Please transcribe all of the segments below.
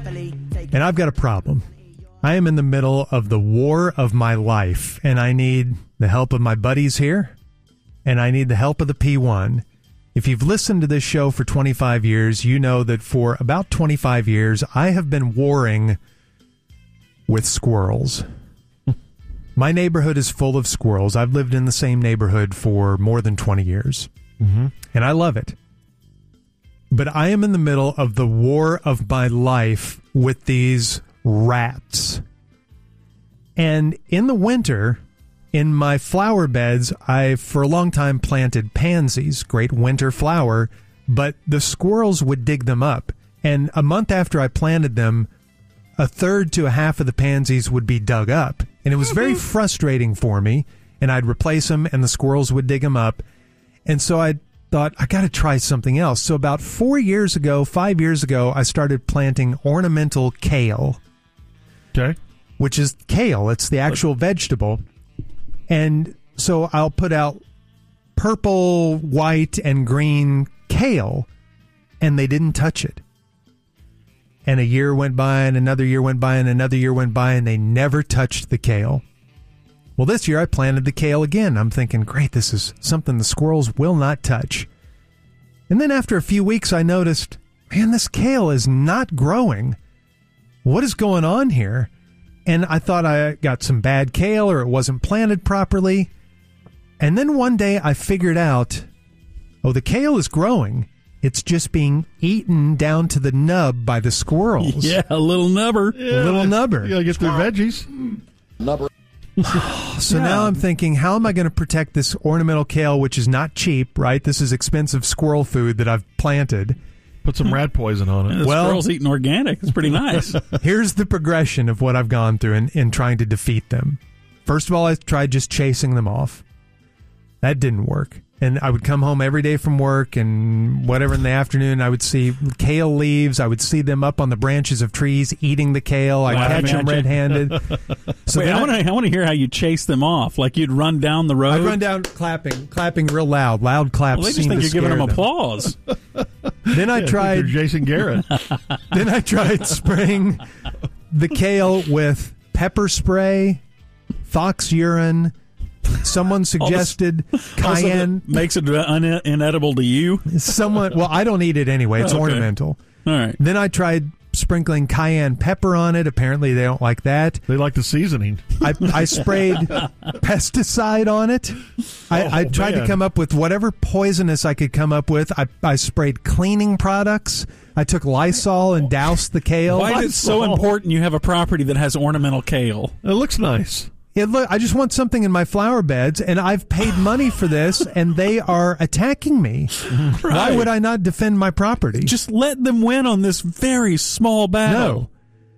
And I've got a problem. I am in the middle of the war of my life, and I need the help of my buddies here, and I need the help of the P1. If you've listened to this show for 25 years, you know that for about 25 years, I have been warring with squirrels. My neighborhood is full of squirrels. I've lived in the same neighborhood for more than 20 years, and I love it. But I am in the middle of the war of my life with these rats. And in the winter, in my flower beds, I, for a long time, planted pansies, great winter flower, but the squirrels would dig them up. And a month after I planted them, a third to a half of the pansies would be dug up. And it was very frustrating for me. And I'd replace them, and the squirrels would dig them up. And so I thought, I got to try something else. So about 5 years ago, I started planting ornamental kale. Okay. Which is kale. It's the actual vegetable. And so I'll put out purple, white, and green kale, and they didn't touch it. And a year went by, and another year went by, and another year went by, and they never touched the kale. Well, this year I planted the kale again. I'm thinking, great, this is something the squirrels will not touch. And then after a few weeks, I noticed, man, this kale is not growing. What is going on here? And I thought I got some bad kale or it wasn't planted properly. And then one day I figured out, oh, the kale is growing. It's just being eaten down to the nub by the squirrels. Yeah, a little nubber. Yeah, a little nubber. You gotta get their veggies. Nubber. So now I'm thinking, how am I going to protect this ornamental kale, which is not cheap, right? This is expensive squirrel food that I've planted. Put some rat poison on it. The squirrels eating organic. It's pretty nice. Here's the progression of what I've gone through in trying to defeat them. First of all, I tried just chasing them off. That didn't work. And I would come home every day from work and whatever in the afternoon, I would see kale leaves. I would see them up on the branches of trees eating the kale. I'd catch them red-handed. So wait, I want to hear how you chase them off. Like you'd run down the road? I'd run down clapping real loud. Loud claps. Well, they just think you're giving them applause. Then I tried... You're Jason Garrett. Then I tried spraying the kale with pepper spray, fox urine. Someone suggested cayenne. Makes it inedible to you? Well, I don't eat it anyway. It's ornamental. All right. Then I tried sprinkling cayenne pepper on it. Apparently, they don't like that. They like the seasoning. I sprayed pesticide on it. I tried to come up with whatever poisonous I could come up with. I sprayed cleaning products. I took Lysol and doused the kale. Why is it so important you have a property that has ornamental kale? It looks nice. I just want something in my flower beds, and I've paid money for this, and they are attacking me. Right. Why would I not defend my property? Just let them win on this very small battle. No.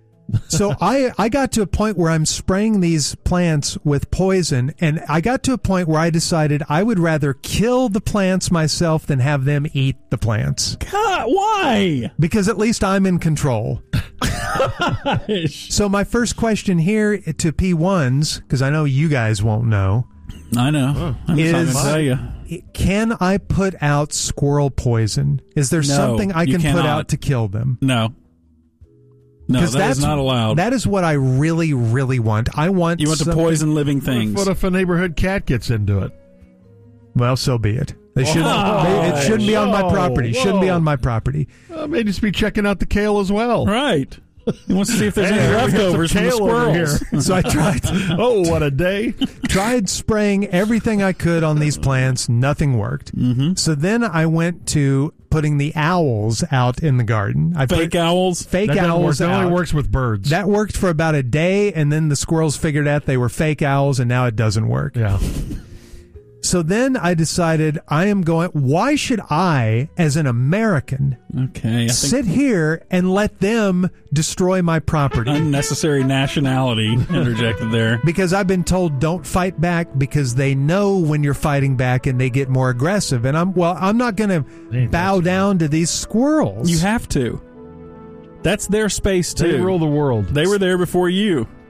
So I got to a point where I'm spraying these plants with poison, and I got to a point where I decided I would rather kill the plants myself than have them eat the plants. God, why? Because at least I'm in control. So my first question here to P1s, because I know you guys won't know. I know. I'm trying to tell you. Can I put out squirrel poison? Is there something I can put out to kill them? No. No, that's not allowed. That is what I really, really want. You want to poison living things. What if a neighborhood cat gets into it? Well, so be it. They shouldn't. It shouldn't be on my property. Shouldn't be on my property. Maybe just be checking out the kale as well. Right. He wants to see if there's any leftovers from the squirrels. So I tried. Oh, what a day. Tried spraying everything I could on these plants. Nothing worked. Mm-hmm. So then I went to putting the owls out in the garden. Fake owls? Fake owls. That only works with birds. That worked for about a day, and then the squirrels figured out they were fake owls, and now it doesn't work. Yeah. So then I decided why should I, as an American, sit here and let them destroy my property? Unnecessary nationality interjected there. Because I've been told don't fight back because they know when you're fighting back and they get more aggressive. And I'm not going to bow down to these squirrels. You have to. That's their space, too. They rule the world. They were there before you.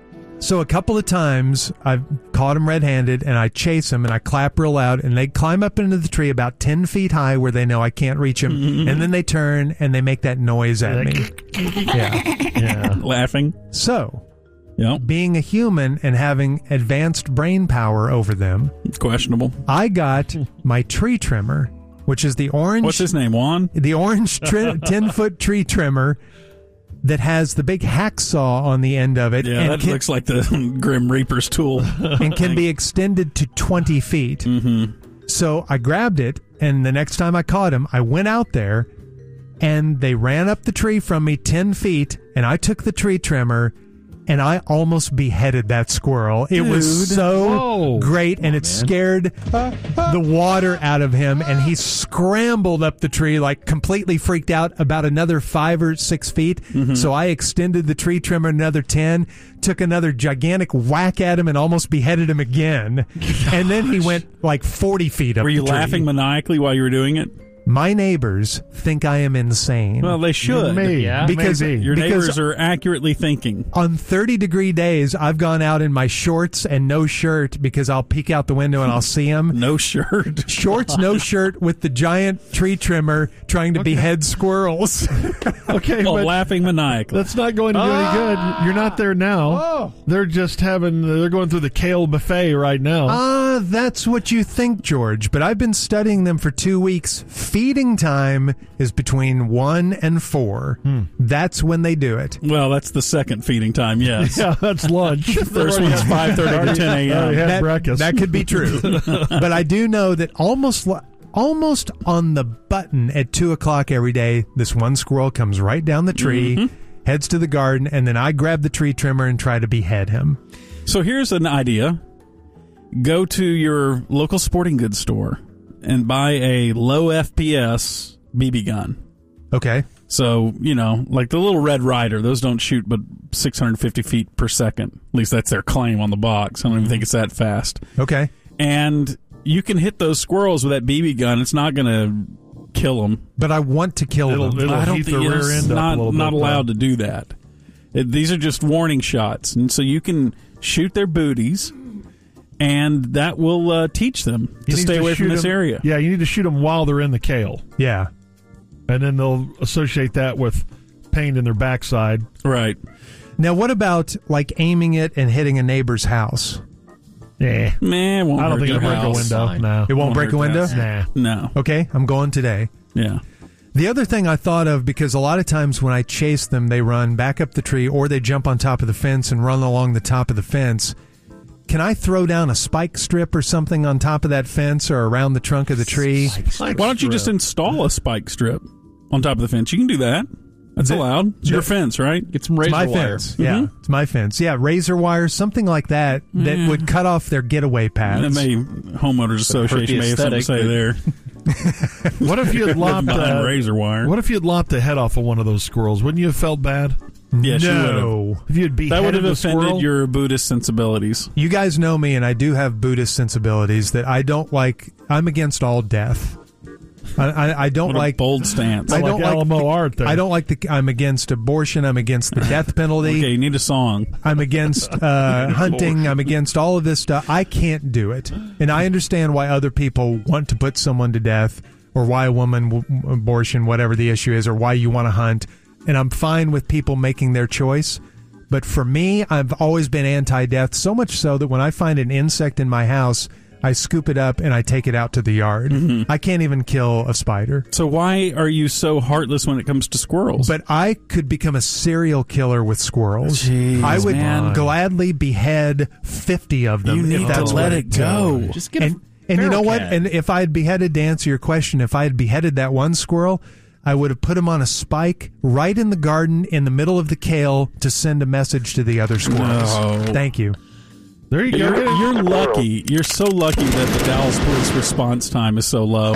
So a couple of times I've caught them red-handed, and I chase them, and I clap real loud, and they climb up into the tree about 10 feet high where they know I can't reach them, and then they turn, and they make that noise at me. Yeah. Laughing. So, Yep. being a human and having advanced brain power over them, It's questionable. I got my tree trimmer, which is the orange... What's his name, Juan? The orange 10-foot tree trimmer that has the big hacksaw on the end of it. Yeah, and that looks like the Grim Reaper's tool. and can be extended to 20 feet. Mm-hmm. So I grabbed it, and the next time I caught him, I went out there, and they ran up the tree from me 10 feet, and I took the tree trimmer, and I almost beheaded that squirrel. It was so great, and it scared the water out of him, and he scrambled up the tree, like completely freaked out, about another 5 or 6 feet. So I extended the tree trimmer another 10, took another gigantic whack at him, and almost beheaded him again. And then he went like 40 feet up Were you the tree. laughing maniacally while you were doing it? My neighbors think I am insane. Well, they should. because Your neighbors are accurately thinking. on 30-degree days, I've gone out in my shorts and no shirt because I'll peek out the window and I'll see them. No shirt. Shorts, no shirt, with the giant tree trimmer trying to behead squirrels. Okay, While but laughing maniacally. that's not going to do any good. You're not there now. They're just they're going through the kale buffet right now. That's what you think, George. But I've been studying them for 2 weeks. Feeding time is between 1 and 4. That's when they do it. Well, that's the second feeding time, yes. Yeah, that's lunch. First one's 5:30 to 10 a.m. had breakfast. That could be true. But I do know that almost on the button at 2 o'clock every day, this one squirrel comes right down the tree, heads to the garden, and then I grab the tree trimmer and try to behead him. So here's an idea. Go to your local sporting goods store and buy a low FPS BB gun. Okay. So, like the little Red Ryder, those don't shoot but 650 feet per second. At least that's their claim on the box. I don't even think it's that fast. Okay. And you can hit those squirrels with that BB gun. It's not going to kill them. But I want to kill them. It'll I don't heat think the rear it's end up a little not bit, allowed to do that. These are just warning shots. And so you can shoot their booties, and that will teach them to stay away from this area. Yeah, you need to shoot them while they're in the kale. Yeah. And then they'll associate that with pain in their backside. Right. Now, what about like aiming it and hitting a neighbor's house? Yeah. Man, it won't I don't hurt think your it'll break a house. window. Fine. No. It won't break a hurt window? that. Nah. No. Okay, I'm going today. Yeah. The other thing I thought of, because a lot of times when I chase them, they run back up the tree or they jump on top of the fence and run along the top of the fence. Can I throw down a spike strip or something on top of that fence or around the trunk of the tree? Why don't you just install a spike strip on top of the fence? You can do that. That's allowed. It's your fence, right? Get some It's razor my wire. fence. Yeah, it's my fence. Yeah, razor wire, something like that, that would cut off their getaway paths. And homeowners association may have something to say aesthetic, there. What if you had lopped Behind razor wire. What if you had lopped the head off of one of those squirrels? Wouldn't you have felt bad? Yes, you would have. No. If you had beheaded That would have the offended squirrel? your Buddhist sensibilities. You guys know me, and I do have Buddhist sensibilities that I don't like. I'm against all death. I don't What a like bold stance. I Like don't like Alamo art there. I don't like I'm against abortion. I'm against the death penalty. Okay, you need a song. I'm against hunting. I'm against all of this stuff. I can't do it. And I understand why other people want to put someone to death, or why a woman abortion, whatever the issue is, or why you want to hunt. And I'm fine with people making their choice. But for me, I've always been anti-death, so much so that when I find an insect in my house, I scoop it up and I take it out to the yard. I can't even kill a spider. So why are you so heartless when it comes to squirrels? But I could become a serial killer with squirrels. Jeez, I would man. gladly behead 50 of them. You need if that's to what let it go. Just get And you feral know what? cat. And if I had beheaded, to answer your question, if I had beheaded that one squirrel, I would have put him on a spike right in the garden in the middle of the kale to send a message to the other squirrels. No. Thank you. There you go. You're lucky. You're so lucky that the Dallas police response time is so low.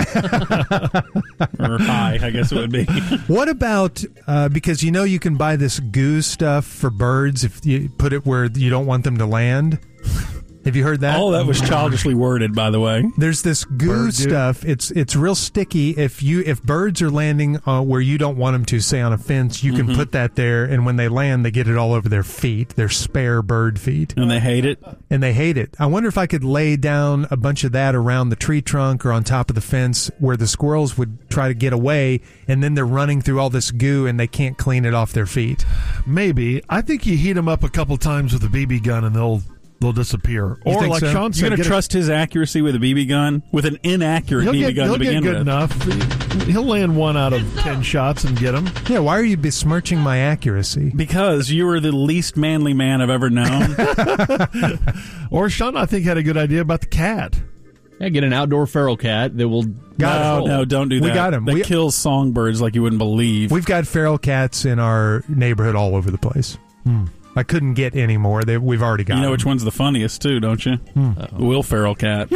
Or high, I guess it would be. What about, because you can buy this goo stuff for birds if you put it where you don't want them to land? Have you heard that? All that was childishly worded, by the way. There's this goo stuff. It's real sticky. If birds are landing where you don't want them to, say on a fence, you can put that there, and when they land, they get it all over their feet, their spare bird feet. And they hate it? And they hate it. I wonder if I could lay down a bunch of that around the tree trunk or on top of the fence where the squirrels would try to get away, and then they're running through all this goo and they can't clean it off their feet. Maybe. I think you heat them up a couple times with a BB gun and they'll disappear. You or like so? Sean said, you're going to trust his accuracy with a BB gun? With an inaccurate BB gun to begin with? He'll get good enough. He'll land 1 out of 10 shots and get him. Yeah, why are you besmirching my accuracy? Because you are the least manly man I've ever known. Or Sean, I think, had a good idea about the cat. Yeah, get an outdoor feral cat that will... No, don't do that. We got him. That kills songbirds like you wouldn't believe. We've got feral cats in our neighborhood all over the place. I couldn't get any more. We've already got You know them. which one's the funniest, too, don't you? The Will Ferrell cat.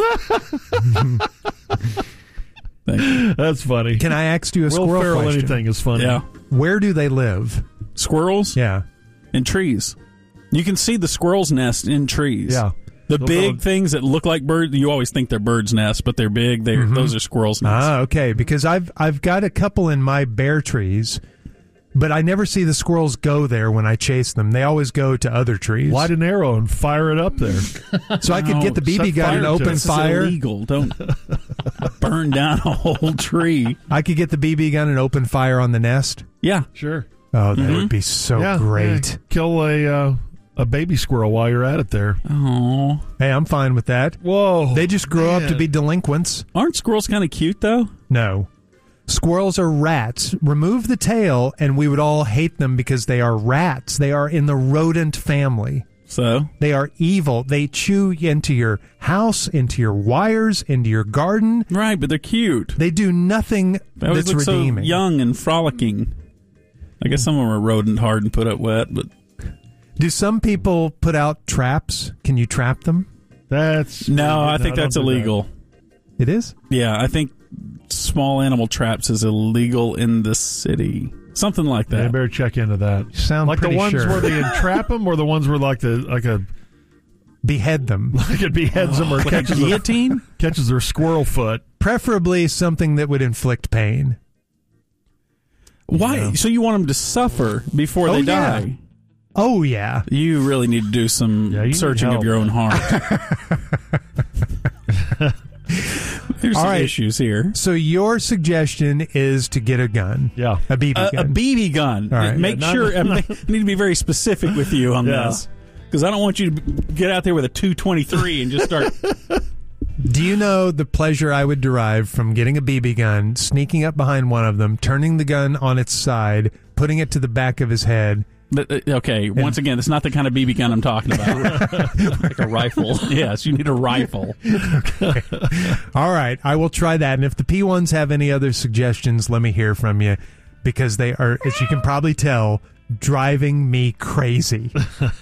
Thank you. That's funny. Can I ask you a Will squirrel Ferrell question? anything is funny. Yeah. Where do they live? Squirrels? Yeah. In trees. You can see the squirrel's nest in trees. Yeah. The big things that look like birds, you always think they're birds' nests, but they're big. Those are squirrels' nests. Ah, okay. Because I've got a couple in my bear trees, but I never see the squirrels go there when I chase them. They always go to other trees. Light an arrow and fire it up there. So I could get the BB gun and open fire. This is illegal. Don't burn down a whole tree. I could get the BB gun and open fire on the nest. Yeah. Sure. Oh, that would be so great. Yeah. Kill a baby squirrel while you're at it there. Oh. Hey, I'm fine with that. Whoa. They just grow up to be delinquents. Aren't squirrels kind of cute, though? No. Squirrels are rats. Remove the tail, and we would all hate them because they are rats. They are in the rodent family. So? They are evil. They chew into your house, into your wires, into your garden. Right, but they're cute. They do nothing They always that's look redeeming. so young and frolicking. I guess some of them are rodent hard and put up wet, but... Do some people put out traps? Can you trap them? No, I think that's illegal. It is? Yeah, I think small animal traps is illegal in the city. Something like that. Yeah, better check into that. Sound like the pretty ones sure. where they entrap them, or the ones where behead them. like it beheads them or Like catches a guillotine? catches their squirrel foot. Preferably something that would inflict pain. Why? Yeah. So you want them to suffer before they yeah. die? Oh, yeah. You really need to do some you need searching of help. your own heart. There's All some right. issues here. So your suggestion is to get a gun. Yeah. A BB gun. A BB gun. All right. Make sure. I need to be very specific with you on Yeah. this. Because I don't want you to get out there with a 223 and just start... Do you know the pleasure I would derive from getting a BB gun, sneaking up behind one of them, turning the gun on its side, putting it to the back of his head? But, okay, once again, it's not the kind of BB gun I'm talking about. Like a rifle. Yes, you need a rifle. Okay. All right, I will try that. And if the P1s have any other suggestions, let me hear from you, because they are, as you can probably tell, driving me crazy.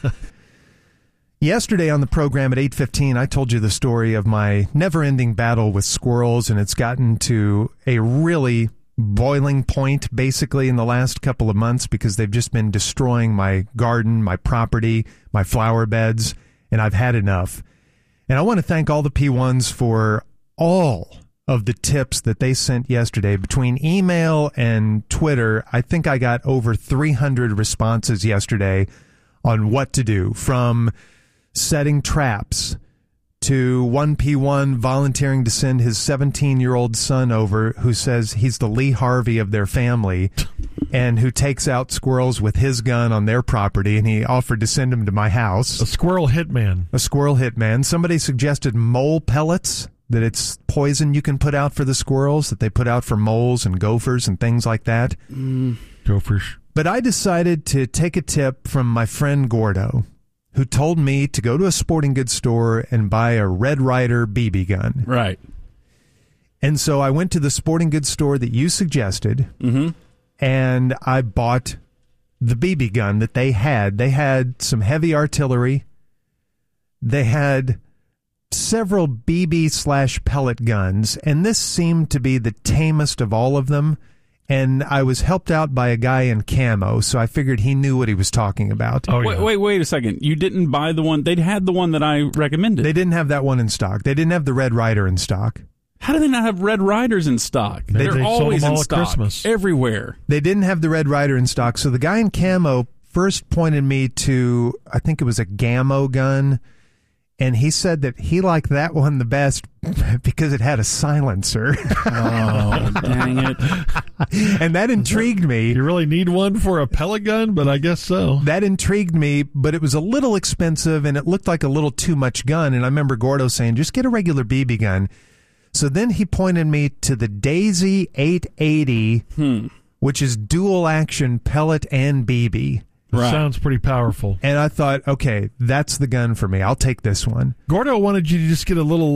Yesterday on the program at 8:15, I told you the story of my never-ending battle with squirrels, and it's gotten to a really boiling point basically in the last couple of months because they've just been destroying my garden, my property, my flower beds, and I've had enough. And I want to thank all the P1s for all of the tips that they sent yesterday. Between email and Twitter, I think I got over 300 responses yesterday on what to do, from setting traps to one P1 volunteering to send his 17-year-old son over, who says he's the Lee Harvey of their family and who takes out squirrels with his gun on their property, and he offered to send him to my house. A squirrel hitman. A squirrel hitman. Somebody suggested mole pellets, that it's poison you can put out for the squirrels, that they put out for moles and gophers and things like that. Gophers. But I decided to take a tip from my friend Gordo, who told me to go to a sporting goods store and buy a Red Ryder BB gun. Right. And so I went to the sporting goods store that you suggested, and I bought the BB gun that they had. They had some heavy artillery. They had several BB/pellet guns, and this seemed to be the tamest of all of them. and I was helped out by a guy in camo, so I figured he knew what he was talking about. Oh, yeah. Wait a second. You didn't buy the one. They'd had the one that I recommended. They didn't have that one in stock. They didn't have the Red Ryder in stock. How do they not have Red Riders in stock? They They're sold always them all in at stock. Christmas. Everywhere. They didn't have the Red Ryder in stock, so the guy in camo first pointed me to, I think it was a Gammo gun, and he said that he liked that one the best because it had a silencer. Oh, dang it. And that intrigued me. You really need one for a pellet gun, but I guess so. That intrigued me, but it was a little expensive, and it looked like a little too much gun, and I remember Gordo saying, just get a regular BB gun. So then he pointed me to the Daisy 880, which is dual action pellet and BB. Right. Sounds pretty powerful. And I thought, okay, that's the gun for me. I'll take this one. Gordo wanted you to just get a little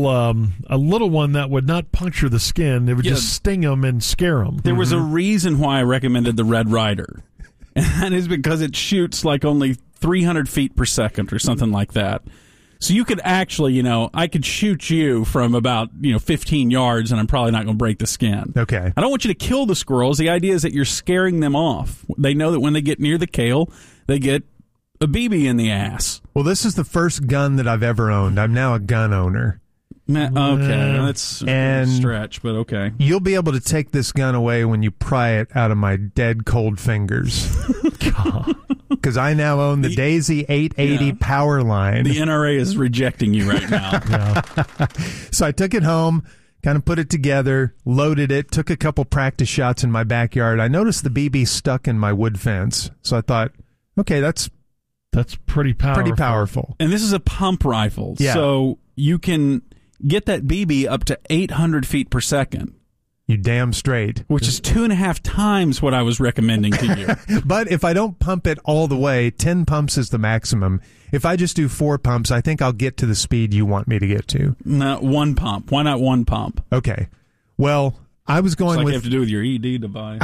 one that would not puncture the skin. It would just sting them and scare them. There was a reason why I recommended the Red Ryder, and that is because it shoots like only 300 feet per second or something like that. So you could actually, I could shoot you from about, 15 yards, and I'm probably not going to break the skin. Okay. I don't want you to kill the squirrels. The idea is that you're scaring them off. They know that when they get near the kale, they get a BB in the ass. Well, this is the first gun that I've ever owned. I'm now a gun owner. Okay, that's a stretch, but okay. You'll be able to take this gun away when you pry it out of my dead cold fingers. Because I now own the Daisy 880 power line. The NRA is rejecting you right now. So I took it home, kind of put it together, loaded it, took a couple practice shots in my backyard. I noticed the BB stuck in my wood fence. So I thought, okay, that's pretty powerful. And this is a pump rifle, so you can get that BB up to 800 feet per second. You damn straight. Which is 2.5 times what I was recommending to you. But if I don't pump it all the way, 10 pumps is the maximum. If I just do 4 pumps, I think I'll get to the speed you want me to get to. No, 1 pump. Why not 1 pump? Okay. Well, I was going it's like with... you have to do with your ED device.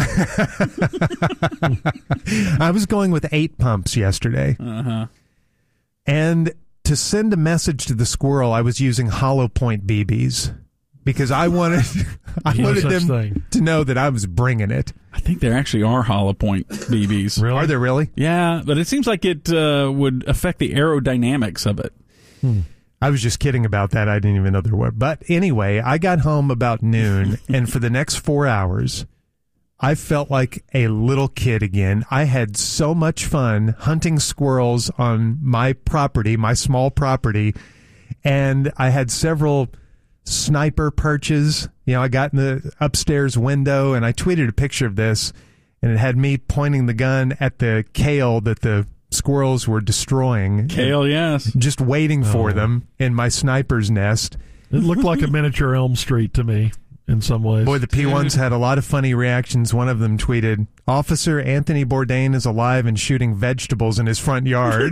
I was going with 8 pumps yesterday. Uh-huh. And to send a message to the squirrel, I was using hollow point BBs. Because I wanted them to know that I was bringing it. I think there actually are hollow point BBs. Really? Are there really? Yeah, but it seems like it would affect the aerodynamics of it. I was just kidding about that. I didn't even know there were. But anyway, I got home about noon, and for the next 4 hours, I felt like a little kid again. I had so much fun hunting squirrels on my property, my small property, and I had several sniper perches. I got in the upstairs window, and I tweeted a picture of this, and it had me pointing the gun at the kale that the squirrels were destroying. Kale, yes. Just waiting for them in my sniper's nest. It looked like a miniature Elm Street to me in some ways. Boy, the P1s had a lot of funny reactions. One of them tweeted, "Officer Anthony Bourdain is alive and shooting vegetables in his front yard."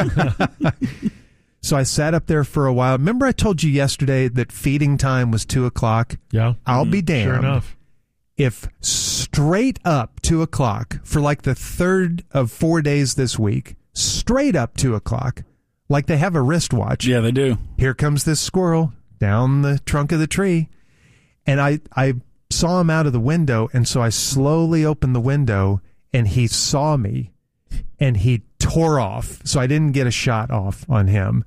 So I sat up there for a while. Remember I told you yesterday that feeding time was 2 o'clock? Yeah. I'll be damned. Sure enough. If straight up 2 o'clock for like the third of 4 days this week, straight up 2 o'clock, like they have a wristwatch. Yeah, they do. Here comes this squirrel down the trunk of the tree. And I saw him out of the window, and so I slowly opened the window, and he saw me, and he tore off. So I didn't get a shot off on him.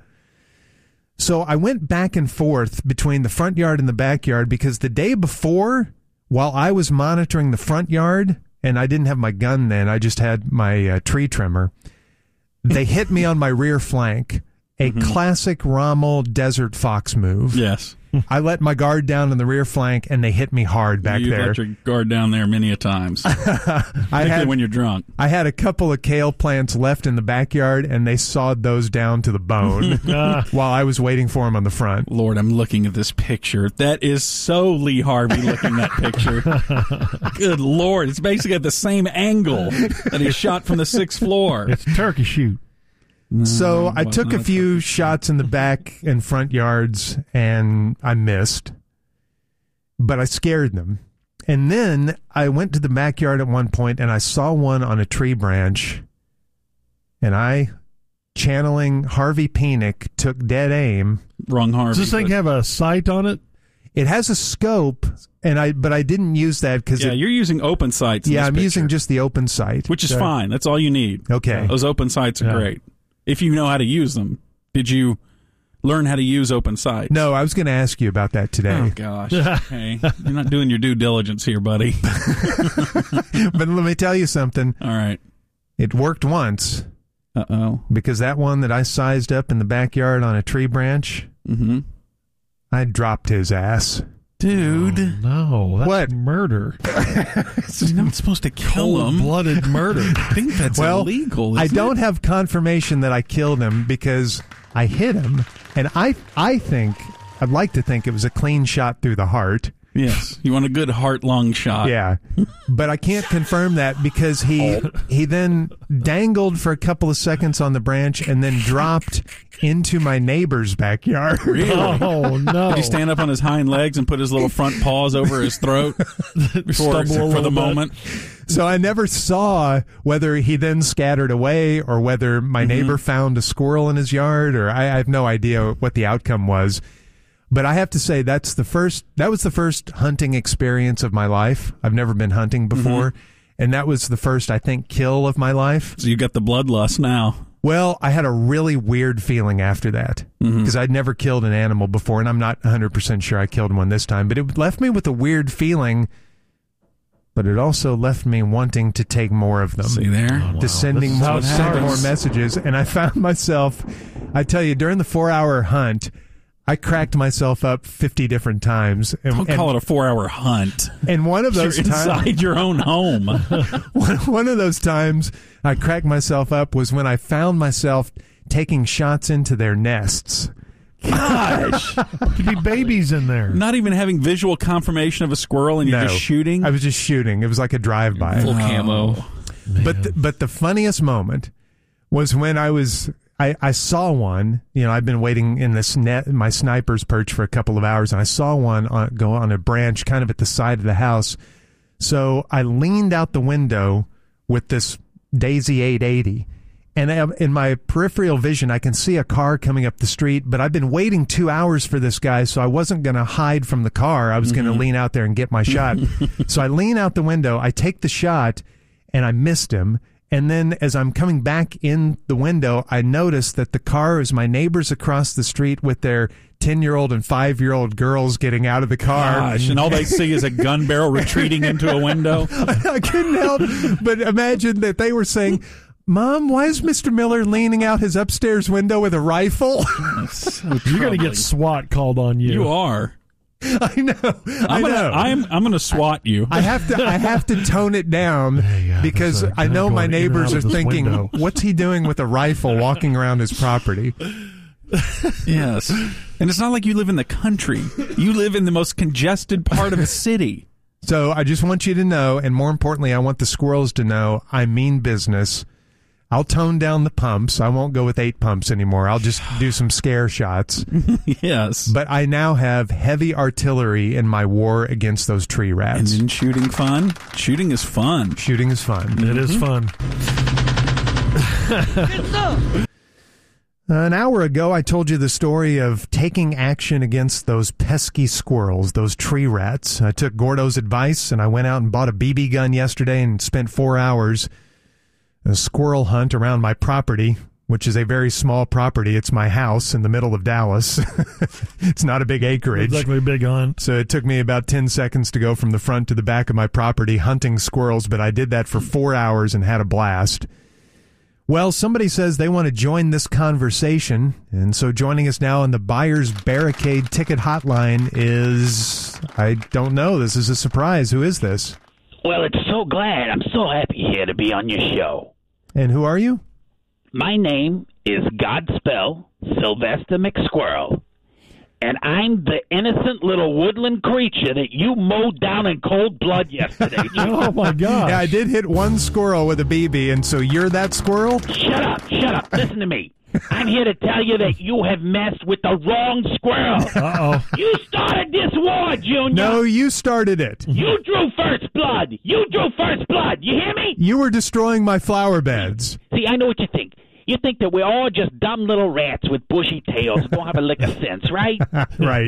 So I went back and forth between the front yard and the backyard because the day before, while I was monitoring the front yard, and I didn't have my gun then, I just had my tree trimmer, they hit me on my rear flank. A classic Rommel Desert Fox move. Yes. I let my guard down on the rear flank, and they hit me hard back You've there. let your guard down there many a times. Particularly when you're drunk. I had a couple of kale plants left in the backyard, and they sawed those down to the bone while I was waiting for them on the front. Lord, I'm looking at this picture. That is so Lee Harvey looking that picture. Good Lord. It's basically at the same angle that he shot from the 6th floor. It's a turkey shoot. So I took a few shots in the back and front yards, and I missed. But I scared them. And then I went to the backyard at one point, and I saw one on a tree branch. And I, channeling Harvey Penick, took dead aim. Wrong Harvey. Does this thing have a sight on it? It has a scope, but I didn't use that because you're using open sights. In yeah, this I'm picture, using just the open sight, which is fine. That's all you need. Okay. Those open sights are great if you know how to use them. Did you learn how to use open sights? No, I was going to ask you about that today. Oh gosh, okay. You're not doing your due diligence here, buddy. But let me tell you something. All right, it worked once. Uh-oh. Because that one that I sized up in the backyard on a tree branch, I dropped his ass. Dude. Oh, no, that's What? murder. You're not supposed to kill him. Cold-blooded murder. I think that's illegal. I don't have confirmation that I killed him because I hit him, and I think, I'd like to think it was a clean shot through the heart. Yes. You want a good heart-lung shot. Yeah. But I can't confirm that because he then dangled for a couple of seconds on the branch and then dropped into my neighbor's backyard. Really? Oh, no. Did he stand up on his hind legs and put his little front paws over his throat for the moment? So I never saw whether he then scattered away or whether my neighbor found a squirrel in his yard, or I have no idea what the outcome was. But I have to say that was the first hunting experience of my life. I've never been hunting before, and that was the first, I think, kill of my life. So you got the bloodlust now. Well, I had a really weird feeling after that because I'd never killed an animal before, and I'm not 100% sure I killed one this time. But it left me with a weird feeling, but it also left me wanting to take more of them. See there? To sending more messages. And I found myself, I tell you, during the 4-hour hunt, I cracked myself up 50 different times. Don't call it a 4-hour hunt. And one of those You're inside your own home. one of those times I cracked myself up was when I found myself taking shots into their nests. Gosh. Could be babies in there. Not even having visual confirmation of a squirrel and you're just shooting? I was just shooting. It was like a drive-by. Full camo. But the funniest moment was when I saw one. You know, I've been waiting in this my sniper's perch for a couple of hours, and I saw one go on a branch kind of at the side of the house. So I leaned out the window with this Daisy 880, and in my peripheral vision, I can see a car coming up the street, but I've been waiting 2 hours for this guy, so I wasn't going to hide from the car. I was going to lean out there and get my shot. So I lean out the window, I take the shot, and I missed him. And then as I'm coming back in the window, I noticed that the car is my neighbors across the street with their 10-year-old and 5-year-old girls getting out of the car. Gosh, and all they see is a gun barrel retreating into a window. I couldn't help but imagine that they were saying, "Mom, why is Mr. Miller leaning out his upstairs window with a rifle?" You're going to get SWAT called on you. You are. I know. I'm gonna SWAT you. I have to tone it down because I know my neighbors are thinking, "What's he doing with a rifle walking around his property?" Yes, and it's not like you live in the country. You live in the most congested part of the city. So I just want you to know, and more importantly, I want the squirrels to know, I mean business. I'll tone down the pumps. I won't go with 8 pumps anymore. I'll just do some scare shots. Yes. But I now have heavy artillery in my war against those tree rats. And isn't shooting fun? Shooting is fun. Shooting is fun. It is fun. An hour ago, I told you the story of taking action against those pesky squirrels, those tree rats. I took Gordo's advice, and I went out and bought a BB gun yesterday and spent 4 hours a squirrel hunt around my property, which is a very small property. It's my house in the middle of Dallas. It's not a big acreage. Exactly a big hunt. So it took me about 10 seconds to go from the front to the back of my property hunting squirrels, but I did that for 4 hours and had a blast. Well, somebody says they want to join this conversation, and so joining us now on the Buyer's Barricade ticket hotline is, I don't know, this is a surprise. Who is this? Well, it's so glad. I'm so happy here to be on your show. And who are you? My name is Godspell Sylvester McSquirrel, and I'm the innocent little woodland creature that you mowed down in cold blood yesterday. Oh, my God. Yeah, I did hit one squirrel with a BB, and so you're that squirrel? Shut up. Listen to me. I'm here to tell you that you have messed with the wrong squirrel. Uh-oh. You started this war, Junior. No, you started it. You drew first blood. You hear me? You were destroying my flower beds. See, I know what you think. You think that we're all just dumb little rats with bushy tails who don't have a lick of sense, right? Right.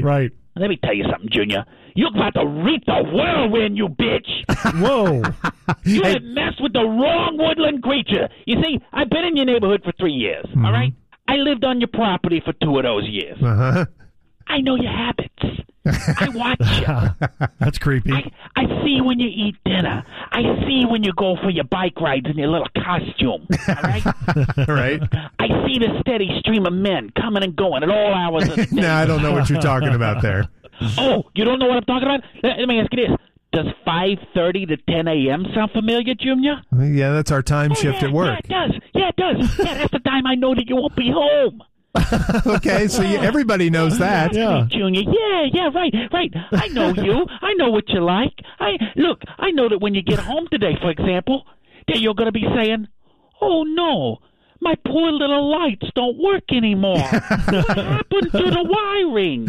Let me tell you something, Junior. You're about to reap the whirlwind, you bitch. Whoa. You have messed with the wrong woodland creature. You see, I've been in your neighborhood for 3 years, all right? I lived on your property for 2 of those years. Uh-huh. I know your habits. I watch you. That's creepy. I see when you eat dinner. I see when you go for your bike rides in your little costume, all right? Right? I see the steady stream of men coming and going at all hours of the day. No, I don't know what you're talking about there. Oh, you don't know what I'm talking about? Let me ask you this. Does 5:30 to 10 a.m. sound familiar, Junior? Yeah, that's our time shift at work. Yeah, it does. Yeah, it does. Yeah, that's the time I know that you won't be home. Okay, so everybody knows that. Yeah. Junior. Yeah, right. I know you. I know what you like. I know that when you get home today, for example, that you're going to be saying, "Oh no, my poor little lights don't work anymore. What happened to the wiring?"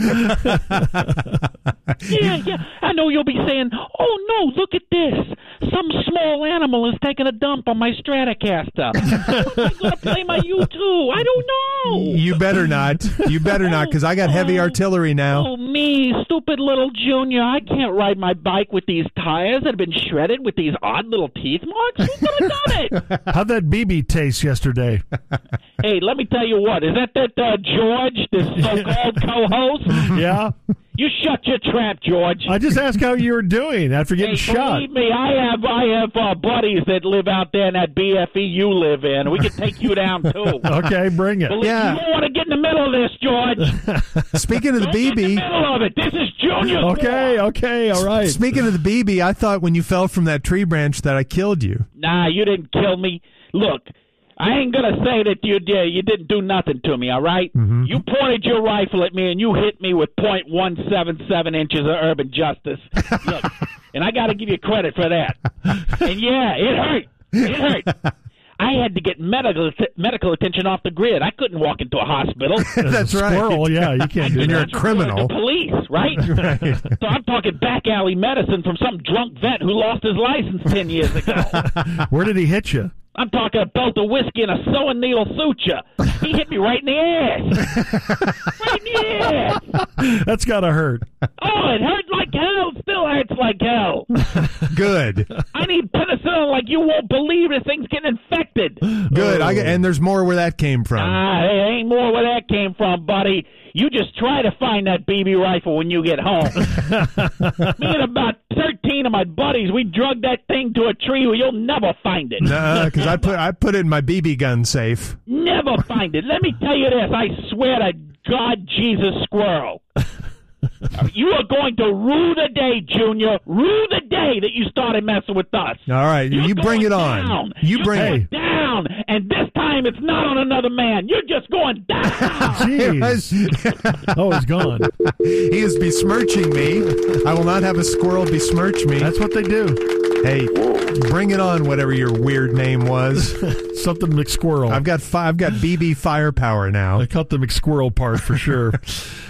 Yeah. I know you'll be saying, "Oh no, look at this. Some small animal is taking a dump on my Stratocaster. I'm going to play my U2. I don't know." You better not. You better not, because I got heavy artillery now. Oh, me, stupid little Junior. I can't ride my bike with these tires that have been shredded with these odd little teeth marks. Who could have done it? How'd that BB taste yesterday? Hey, let me tell you what. Is that George, this so-called co-host? Yeah. You shut your trap, George. I just asked how you were doing after getting Hey, shot. believe me, I have buddies that live out there in that BFE you live in. We can take you down, too. Okay, bring it. Believe Yeah. You don't want to get in the middle of this, George. Speaking of the Don't get in the BB, middle of it. This is Junior's Okay, all right. speaking of the BB, I thought when you fell from that tree branch that I killed you. Nah, you didn't kill me. Look, I ain't gonna say that you didn't do nothing to me, all right? Mm-hmm. You pointed your rifle at me and you hit me with .177 inches of urban justice. Look, and I gotta give you credit for that. And yeah, it hurt. It hurt. I had to get medical attention off the grid. I couldn't walk into a hospital. That's right. Squirrel, yeah, you can't do And you're a that. criminal. The police, right? So I'm talking back alley medicine from some drunk vet who lost his license 10 years ago. Where did he hit you? I'm talking a belt of whiskey and a sewing needle suture. He hit me right in the ass. Right in the ass. That's gotta hurt. Oh, it hurt like hell. Still hurts like hell. Good. I need penicillin like you won't believe. This thing's getting infected. Good. And there's more where that came from. There ain't more where that came from, buddy. You just try to find that BB rifle when you get home. Me and about 13 of my buddies, we drug that thing to a tree where you'll never find it. Because I put it in my BB gun safe. Never find it. Let me tell you this. I swear to God, Jesus Squirrel. You are going to rue the day, Junior. Rue the day that you started messing with us. All right, You're you bring it going on. down. You You're bring going it. down, and this time it's not on another man. You're just going down. Jeez. Oh, he's gone. He is besmirching me. I will not have a squirrel besmirch me. That's what they do. Hey, bring it on, whatever your weird name was. Something McSquirrel. I've got BB firepower now. I cut the McSquirrel part for sure.